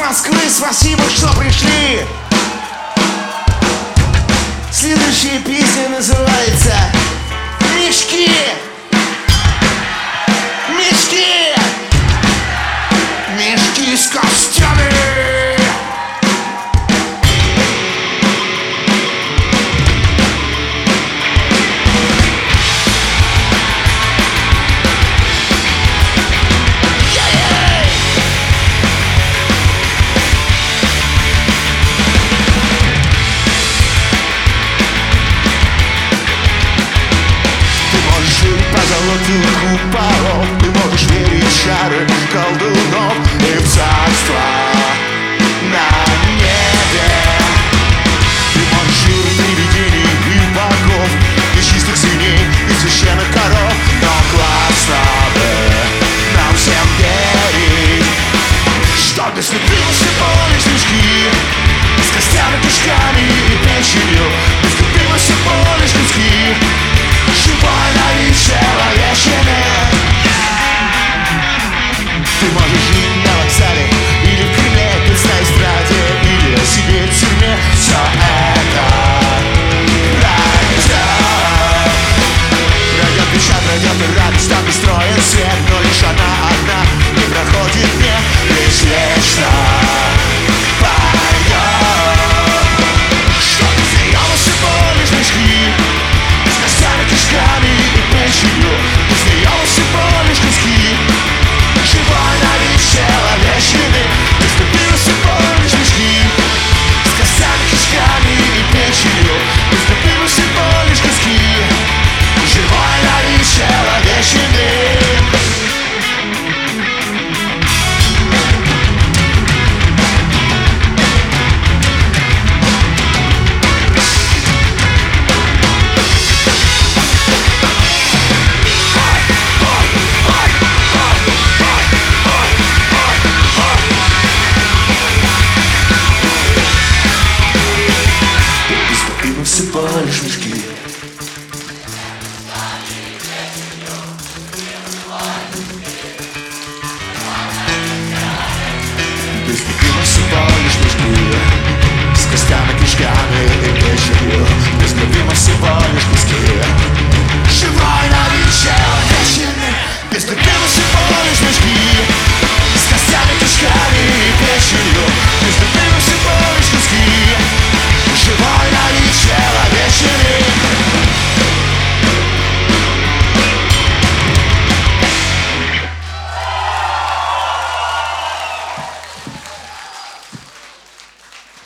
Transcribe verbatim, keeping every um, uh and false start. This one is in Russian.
Москвы, спасибо, что пришли. Следующая песня называется «Мешки». Мешки. Мешки с костями. Куполов, ты можешь верить в чары колдунов и в царство на небе. Ты можешь верить в привидений и богов, и чистых свиней, и священных коров. Но классно бы нам всем верить, что ты слепился поле снежки с костями, кишками и печенью. Ты слепился поле снежки, живой на вид человечины. Ты можешь жить на вокзале или в Кремле, петь на эстраде или сидеть в тюрьме. Все это пройдет. Пройдет печаль, пройдет и радость, там устроен свет. Но лишь она одна не проходит мне, лишь вечно поет. Что ты смеялся, полишь мешки с костями, кишками и печенью. Ты смеялся, полишь куски живой на вид человечины. Ты вступился, полишь мешки с костями, кишками и печенью. Ты вступился, полишь куски живой на вид человечины. Полишь мешки. Ты слепился, полишь мешки с костями, кишками и печенью. Ты слепился, полишь куски